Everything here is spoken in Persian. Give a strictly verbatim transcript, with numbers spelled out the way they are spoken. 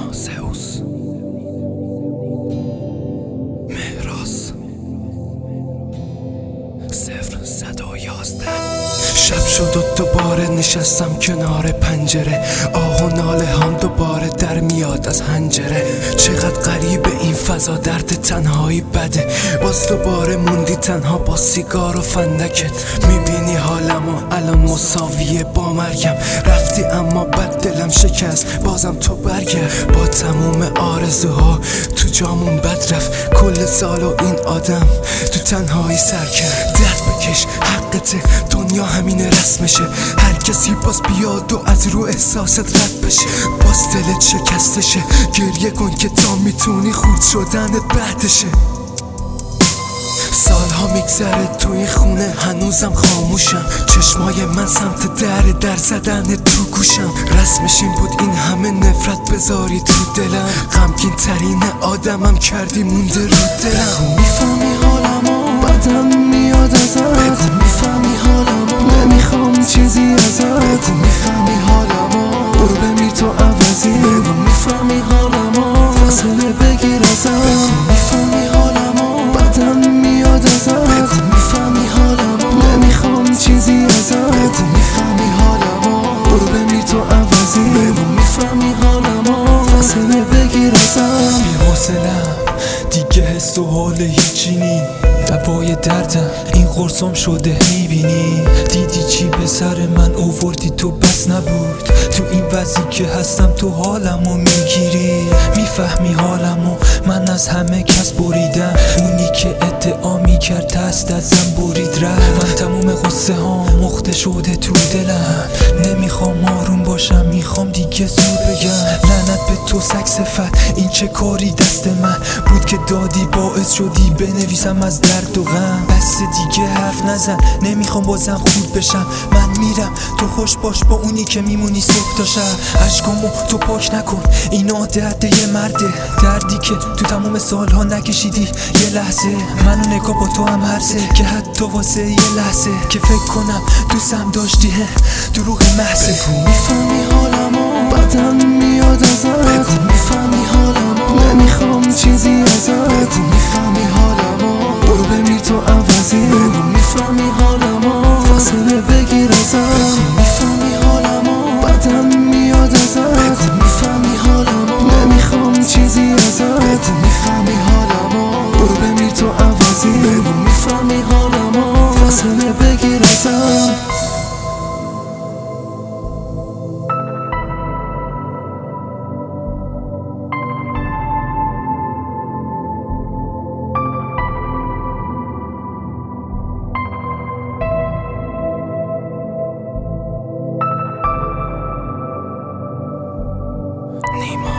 نیما زئوس مهراز صفر صد و یازده. شب شد و دوباره نشستم کنار پنجره، آه و ناله هم دوباره در میاد از حنجره. چقدر غریبه این فضا، درد تنهایی بده، باز دوباره موندی تنها با سیگار و فندکت. میبینی حالمو الان مساویه با مرگم، رفتی اما بد دلم شکست، بازم تو برگرد. با تموم آرزوها تو جامون بد رفت، کل سال و این آدم تو تنهایی سر کرد. درد بکش حقته، دنیا همین رسمشه، هر کسی باز بیاد و از رو احساست رد بشه. باز دلت شکستشه، گریه کن که تا میتونی خورد شدنت بعدشه. سالها میگذره تو این خونه هنوزم خاموشم، چشمای من سمت در در زدن تو گوشم. رسمش این بود این همه نفرت بذاری تو دلم، غمگین ترین آدمم کردی مونده رو دلم. میفهمی حالمو بدم میاد ازت، بگو میفهمی حالمو نمیخوام چیزی ازت، بگو میفهمی حالمو برو بمیر تو عوضی، بگو میفهمی حالمو فاصله بگیر ازت، بگو میفهمی حالمو بدم میاد ازت، بگو میفهمی حالمو نمیخوام چیزی ازت، بگو میفهمی حالمو برو بمیر تو عوضی، بگو میفهمی حالمو فاصله بگیر ازت. بی‌حوصله‌ام دیگه حس و حال هیچی نی، دوای دردم این قرصم شده میبینی. دیدی چی به سر من اووردی تو بس نبود، تو این وضعی که هستم تو حالمو میگیری. میفهمی حالمو من از همه کس بریدم، اونی که ادعا میکرد دست ازم برید رفت. من تموم قصه ها مخته شده تو دلم، نمیخوام آروم باشم میخوام دیگه زور بگم. لعنت به تو سگ صفت، این چه کاری دست من بود که دادی باعث شدی بنویسم از درد و غم. بس دیگه حرف نزن نمیخوام بازم خورد بشم، من میرم تو خوش باش با اونی که میمونی صبح تا شب. عشقامو تو پاک نکن این عادت یه مرده، دردی که تو تمام سالها نکشیدی یه لحظه. منو نگاه با تو هم هرسه که حتی واسه یه لحظه که فکر کنم دوستم داشتی دروغ محضه. بگو میفهمی حالمو بدم میاد ازت، بگو میفهمی حالمو نمیخوام چیزی ازت، بگو میفهمی حالمو برو بمیر تو عوضی، بگو میفهمی حالمو فاصله بگیر ازت، بگو میفهمی حالمو بدم میاد ازت، بگو میفهمی حالمو نمیخوام چیزی ازت، بگو میفهمی حالمو برو بمیر تو عوضی، بگو میفهمی حالمو فاصله بگیر ازت. نیما